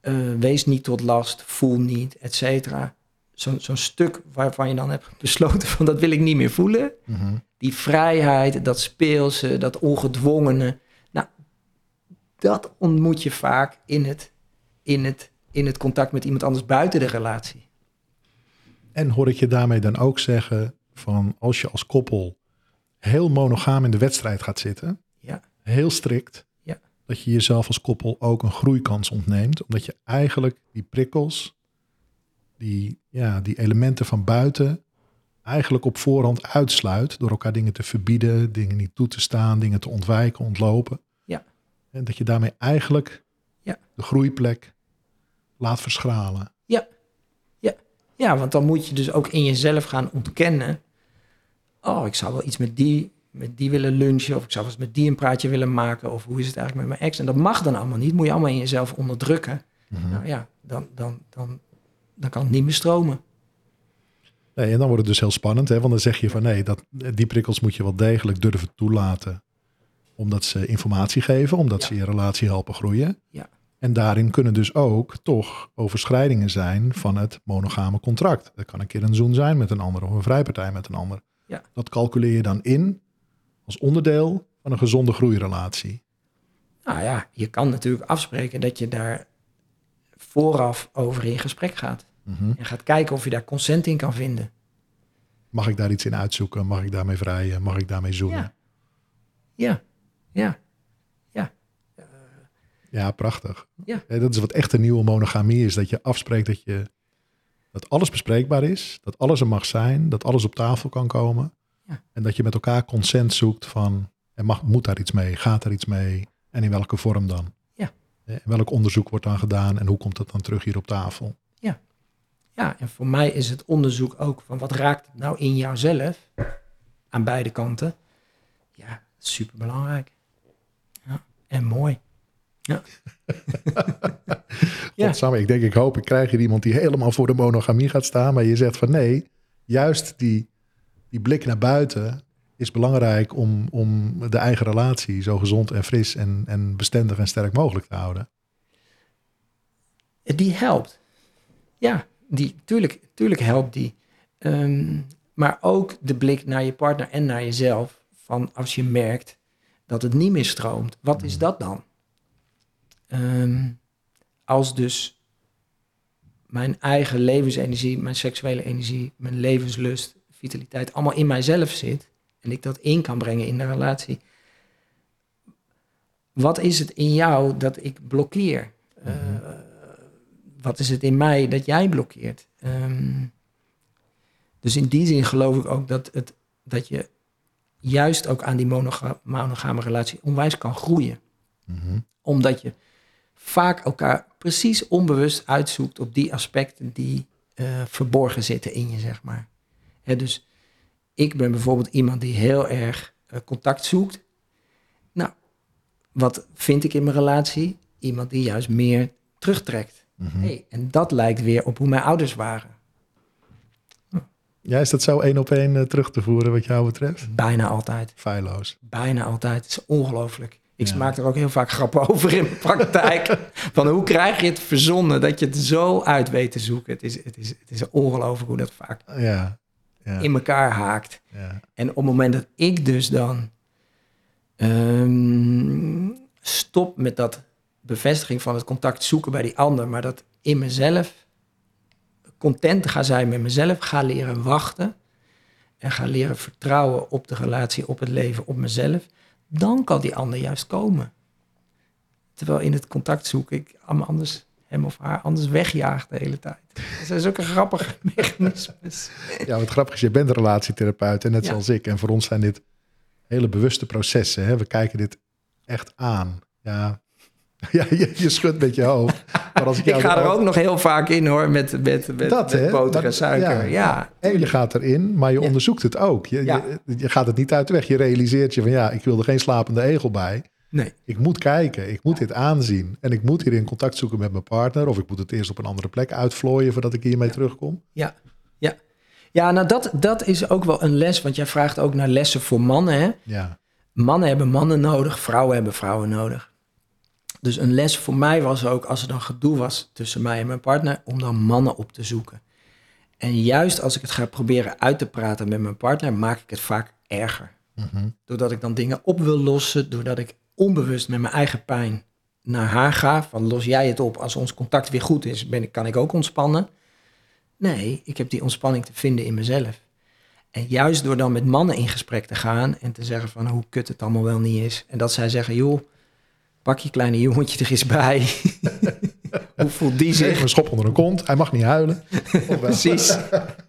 uh, wees niet tot last, voel niet, et cetera. Zo, zo'n stuk waarvan je dan hebt besloten van dat wil ik niet meer voelen. Mm-hmm. Die vrijheid, dat speelse, dat ongedwongene. Nou, dat ontmoet je vaak in het, in het, in het contact met iemand anders buiten de relatie. En hoor ik je daarmee dan ook zeggen van als je als koppel heel monogaam in de wedstrijd gaat zitten, ja. heel strikt, ja. dat je jezelf als koppel ook een groeikans ontneemt, omdat je eigenlijk die prikkels, die, ja, die elementen van buiten eigenlijk op voorhand uitsluit door elkaar dingen te verbieden, dingen niet toe te staan, dingen te ontwijken, ontlopen. Ja. En dat je daarmee eigenlijk ja. de groeiplek laat verschralen. Ja. ja, ja, want dan moet je dus ook in jezelf gaan ontkennen. Oh, ik zou wel iets met die, met die willen lunchen, of ik zou wel eens met die een praatje willen maken, of hoe is het eigenlijk met mijn ex? En dat mag dan allemaal niet, moet je allemaal in jezelf onderdrukken. Mm-hmm. Nou ja, dan, dan, dan, dan kan het niet meer stromen. Nee, en dan wordt het dus heel spannend, hè? Want dan zeg je van nee, dat, die prikkels moet je wel degelijk durven toelaten. Omdat ze informatie geven, omdat ja. ze je relatie helpen groeien. Ja. En daarin kunnen dus ook toch overschrijdingen zijn van het monogame contract. Dat kan een keer een zoen zijn met een ander of een vrijpartij met een ander. Ja. Dat calculeer je dan in als onderdeel van een gezonde groeirelatie. Nou ja, je kan natuurlijk afspreken dat je daar vooraf over in gesprek gaat. Mm-hmm. En gaat kijken of je daar consent in kan vinden. Mag ik daar iets in uitzoeken? Mag ik daarmee vrijen? Mag ik daarmee zoenen? Ja, ja, ja. Ja, uh, ja prachtig. Ja. Ja, dat is wat echt een nieuwe monogamie is. Dat je afspreekt dat, je, dat alles bespreekbaar is. Dat alles er mag zijn. Dat alles op tafel kan komen. Ja. En dat je met elkaar consent zoekt van... En mag, moet daar iets mee? Gaat er iets mee? En in welke vorm dan? Ja. En welk onderzoek wordt dan gedaan? En hoe komt het dan terug hier op tafel? Ja. Ja, en voor mij is het onderzoek ook van wat raakt het nou in jouzelf aan beide kanten. Ja, superbelangrijk. Ja, en mooi. Ja. Godsamme, ja. Ik denk, ik hoop, ik krijg hier iemand die helemaal voor de monogamie gaat staan. Maar je zegt van nee, juist die, die blik naar buiten is belangrijk om, om de eigen relatie zo gezond en fris en, en bestendig en sterk mogelijk te houden. Die helpt. Ja. Die, tuurlijk, tuurlijk helpt die. Um, maar ook de blik naar je partner en naar jezelf. Van als je merkt dat het niet meer stroomt. Wat is dat dan? Um, als dus mijn eigen levensenergie, mijn seksuele energie, mijn levenslust, vitaliteit allemaal in mijzelf zit. En ik dat in kan brengen in de relatie. Wat is het in jou dat ik blokkeer? Uh, Wat is het in mij dat jij blokkeert? Um, dus in die zin geloof ik ook dat, het, dat je juist ook aan die monoga- monogame relatie onwijs kan groeien. Mm-hmm. Omdat je vaak elkaar precies onbewust uitzoekt op die aspecten die uh, verborgen zitten in je, zeg maar. Hè, dus ik ben bijvoorbeeld iemand die heel erg uh, contact zoekt. Nou, wat vind ik in mijn relatie? Iemand die juist meer terugtrekt. Mm-hmm. Hey, en dat lijkt weer op hoe mijn ouders waren. Hm. Ja, is dat zo één op één uh, terug te voeren wat jou betreft? Bijna altijd. Feilloos. Bijna altijd. Het is ongelooflijk. Ik ja. maak er ook heel vaak grappen over in mijn praktijk. Van hoe krijg je het verzonnen dat je het zo uit weet te zoeken? Het is, het is, het is ongelooflijk hoe dat vaak ja. Ja. in elkaar haakt. Ja. En op het moment dat ik dus dan um, stop met dat bevestiging van het contact zoeken bij die ander, maar dat in mezelf content ga zijn met mezelf, ga leren wachten en ga leren vertrouwen op de relatie, op het leven, op mezelf, dan kan die ander juist komen. Terwijl in het contact zoeken ik anders hem of haar anders wegjaagt de hele tijd. Dat zijn zulke grappige mechanismes. Ja, wat grappig is, je bent een relatietherapeut en net ja. zoals ik. En voor ons zijn dit hele bewuste processen. Hè? We kijken dit echt aan. Ja, ja je, je schudt met je hoofd. Maar als ik ik ga er ook, ook nog heel vaak in hoor, met, met, met, dat, met boter maar, en suiker. Ja, ja. En je gaat erin, maar je ja. onderzoekt het ook. Je, ja. je, je gaat het niet uit de weg. Je realiseert je van ja, ik wil er geen slapende egel bij. Nee. Ik moet kijken, ik moet dit aanzien. En ik moet hier in contact zoeken met mijn partner. Of ik moet het eerst op een andere plek uitvlooien voordat ik hiermee ja. terugkom. Ja, ja. Ja, nou dat, dat is ook wel een les. Want jij vraagt ook naar lessen voor mannen. Hè? Ja. Mannen hebben mannen nodig, vrouwen hebben vrouwen nodig. Dus een les voor mij was ook, als er dan gedoe was tussen mij en mijn partner, om dan mannen op te zoeken. En juist als ik het ga proberen uit te praten met mijn partner, maak ik het vaak erger. Mm-hmm. Doordat ik dan dingen op wil lossen, doordat ik onbewust met mijn eigen pijn naar haar ga. Van los jij het op, als ons contact weer goed is, ben ik, kan ik ook ontspannen. Nee, ik heb die ontspanning te vinden in mezelf. En juist door dan met mannen in gesprek te gaan en te zeggen van hoe kut het allemaal wel niet is. En dat zij zeggen, joh, pak je kleine jongetje er eens bij. Hoe voelt die zich? Geef een schop onder een kont, hij mag niet huilen. Precies.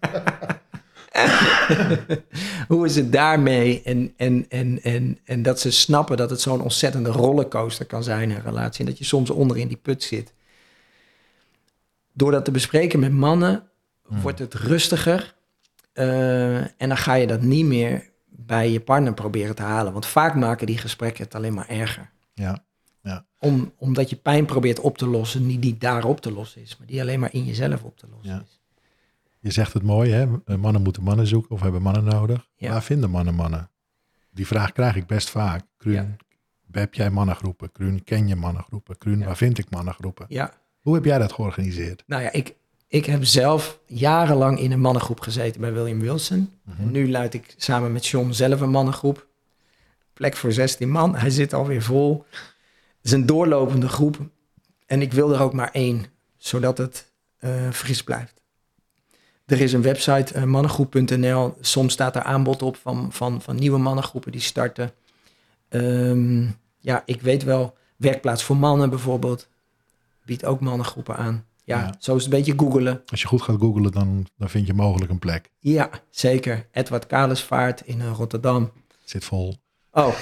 Hoe is het daarmee? En, en, en, en, en dat ze snappen dat het zo'n ontzettende rollercoaster kan zijn, een relatie. En dat je soms onder in die put zit. Door dat te bespreken met mannen, hmm. wordt het rustiger. Uh, en dan ga je dat niet meer bij je partner proberen te halen. Want vaak maken die gesprekken het alleen maar erger. Ja. Ja. Om, omdat je pijn probeert op te lossen, niet die daar op te lossen is, maar die alleen maar in jezelf op te lossen ja. is. Je zegt het mooi, hè? Mannen moeten mannen zoeken of hebben mannen nodig. Ja. Waar vinden mannen mannen? Die vraag krijg ik best vaak. Kruun, ja. heb jij mannengroepen? Kruun, ken je mannengroepen? Kruun, ja. waar vind ik mannengroepen? Ja. Hoe heb jij dat georganiseerd? Nou ja, ik, ik heb zelf jarenlang in een mannengroep gezeten bij William Wilson. Mm-hmm. En nu leid ik samen met John zelf een mannengroep. Plek voor zestien man, hij zit alweer vol. Het is een doorlopende groep. En ik wil er ook maar één, zodat het uh, fris blijft. Er is een website, uh, mannengroep punt n l. Soms staat er aanbod op van, van, van nieuwe mannengroepen die starten. Um, ja, ik weet wel, Werkplaats voor Mannen bijvoorbeeld, biedt ook mannengroepen aan. Ja, ja. Zo is het een beetje googelen. Als je goed gaat googelen, dan, dan vind je mogelijk een plek. Ja, zeker. Edward Kalesvaart in uh, Rotterdam. Zit vol. Oh.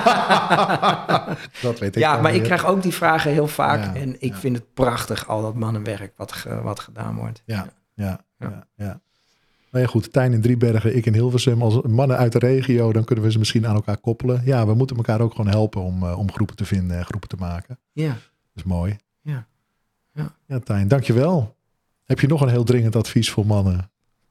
Dat weet ik. Ja, maar weer. ik krijg ook die vragen heel vaak. Ja, en ik ja. vind het prachtig, al dat mannenwerk wat, ge, wat gedaan wordt. Ja, ja, ja. ja, ja. Nou ja, goed. Tijn in Driebergen, ik in Hilversum. Als mannen uit de regio, dan kunnen we ze misschien aan elkaar koppelen. Ja, we moeten elkaar ook gewoon helpen om, uh, om groepen te vinden en groepen te maken. Ja. Dat is mooi. Ja. Ja, ja Tijn, dankjewel. Heb je nog een heel dringend advies voor mannen?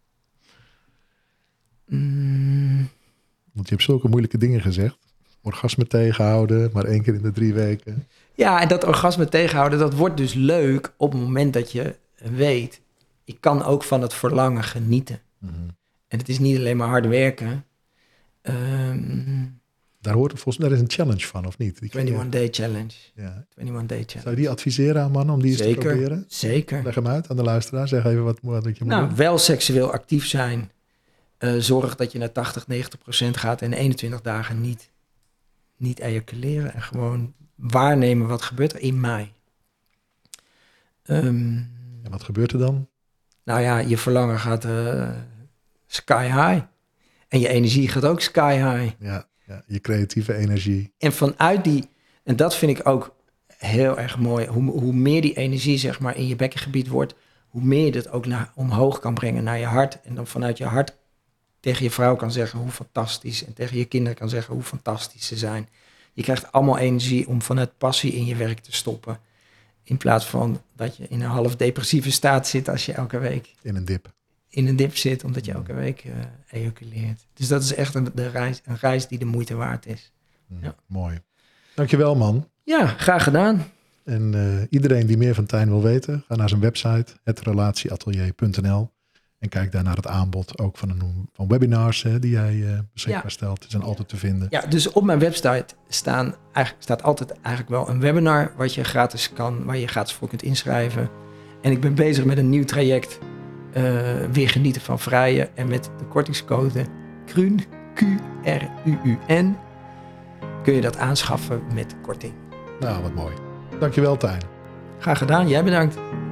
Mm. Want je hebt zulke moeilijke dingen gezegd. Orgasme tegenhouden, maar één keer in de drie weken. Ja, en dat orgasme tegenhouden, dat wordt dus leuk op het moment dat je weet, ik kan ook van het verlangen genieten. Mm-hmm. En het is niet alleen maar hard werken. Um, daar hoort volgens mij, daar is een challenge van, of niet? eenentwintig day challenge. Ja. eenentwintig day challenge. Zou je die adviseren aan mannen om die zeker, eens te proberen? Zeker. Leg hem uit aan de luisteraar. Zeg even wat, wat je moet nou, doen. Wel seksueel actief zijn. Uh, zorg dat je naar tachtig, negentig procent gaat en eenentwintig dagen niet, niet ejaculeren. En gewoon waarnemen wat gebeurt er in mij. Um, en wat gebeurt er dan? Nou ja, je verlangen gaat uh, sky high. En je energie gaat ook sky high. Ja, ja, je creatieve energie. En vanuit die, en dat vind ik ook heel erg mooi. Hoe, hoe meer die energie zeg maar in je bekkengebied wordt, hoe meer je het ook naar, omhoog kan brengen naar je hart. En dan vanuit je hart tegen je vrouw kan zeggen hoe fantastisch. En tegen je kinderen kan zeggen hoe fantastisch ze zijn. Je krijgt allemaal energie om vanuit passie in je werk te stoppen. In plaats van dat je in een half depressieve staat zit als je elke week... In een dip. In een dip zit, omdat je elke week uh, ejaculeert. Dus dat is echt een, de reis, een reis die de moeite waard is. Mm, ja. Mooi. Dankjewel, man. Ja, graag gedaan. En uh, iedereen die meer van Tijn wil weten, ga naar zijn website, het relatieatelier punt n l. En kijk daar naar het aanbod ook van, een, van webinars hè, die jij uh, beschikbaar ja. stelt. Die zijn ja. altijd te vinden. Ja, dus op mijn website staan, eigenlijk, staat altijd eigenlijk wel een webinar wat je gratis kan, waar je gratis voor kunt inschrijven. En ik ben bezig met een nieuw traject, uh, weer genieten van vrijen. En met de kortingscode KRUN, Q R U U N, kun je dat aanschaffen met korting. Nou, wat mooi. Dankjewel, Tijn. Graag gedaan, jij bedankt.